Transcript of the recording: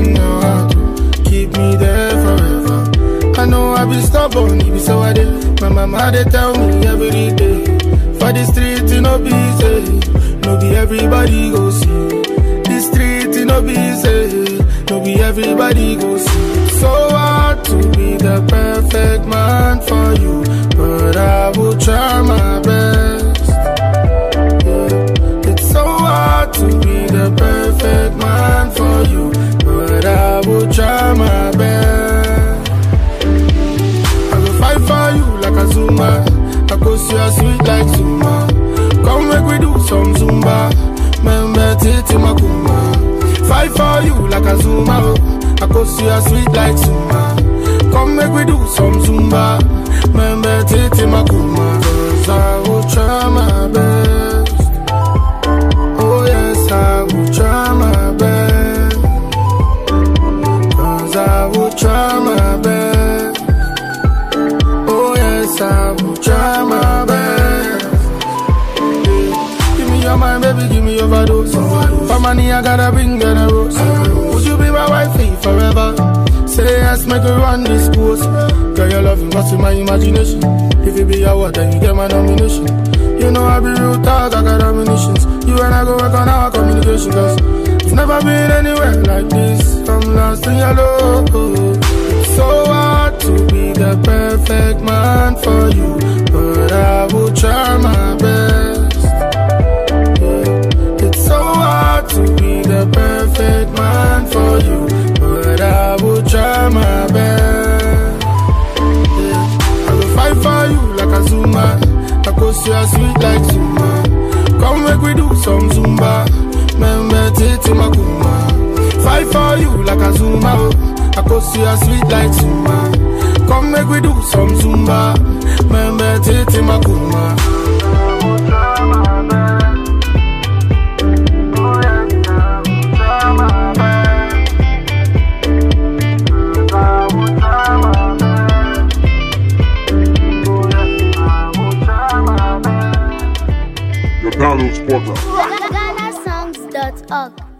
in your heart. Keep me there forever. I know I be stubborn, it be so I did. My mama they tell me every day. For the street, it no be easy. No be everybody go see. The street, it no be easy. No be everybody go see. So hard to be the perfect man for you, but I will try my best. Yeah. It's so hard to be the perfect man for you, but I will try my best. I will fight for you like a Zuma. I go see you sweet like Zuma. Come make we do some Zumba. Membe titi makuma. Fight for you like a Zuma. I go see you sweet like Zuma. Come make we do some Zumba. Membe titi makuma. Cause I will try my best. Oh yes, I will try my best. Cause I will try my best. Oh yes, I will try my best. Yeah. Give me your mind, baby, give me overdose. For money, I gotta bring in a rose. Would you be my wifey forever? Say yes, make her run this course. Girl, your loving what's in my imagination. If you be a what, then you get my nomination. You know I be real talk, I got ammunitions. You and I go work on our communication. Cause it's never been anywhere like this. I'm lost in your love. It's so hard to be the perfect man for you, but I will try my best. Yeah. It's so hard to be the perfect man for you, but I will try my best. Yeah. I will fight for you like a Zuma. I go see you sweet like Zuma. Come make we do some Zumba. Membe titi makuma. Fight for you like a Zuma. I go see you sweet like Zuma. Come make we do some Zumba. Membe titi makuma. Download Sports. GhanaSongs.org